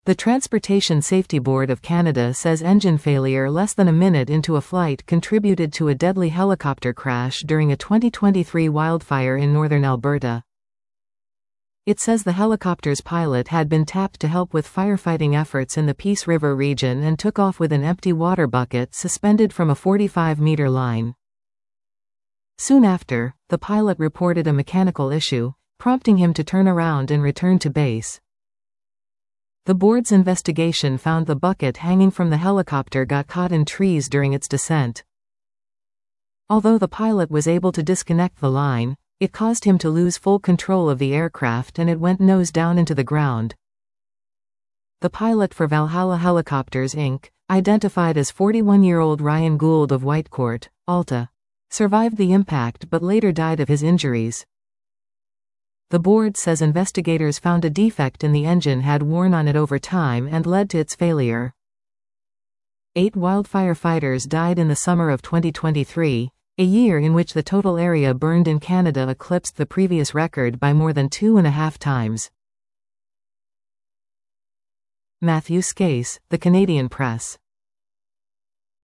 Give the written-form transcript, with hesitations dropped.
The Transportation Safety Board of Canada says engine failure less than a minute into a flight contributed to a deadly helicopter crash during a 2023 wildfire in northern Alberta. It says the helicopter's pilot had been tapped to help with firefighting efforts in the Peace River region and took off with an empty water bucket suspended from a 45-meter line. Soon after, the pilot reported a mechanical issue, prompting him to turn around and return to base. The board's investigation found the bucket hanging from the helicopter got caught in trees during its descent. Although the pilot was able to disconnect the line, it caused him to lose full control of the aircraft and it went nose down into the ground. The pilot for Valhalla Helicopters Inc., identified as 41-year-old Ryan Gould of Whitecourt, Alta, survived the impact but later died of his injuries. The board says investigators found a defect in the engine had worn on it over time and led to its failure. 8 wildfire fighters died in the summer of 2023, a year in which the total area burned in Canada eclipsed the previous record by more than 2.5 times. Matthew Skase, The Canadian Press.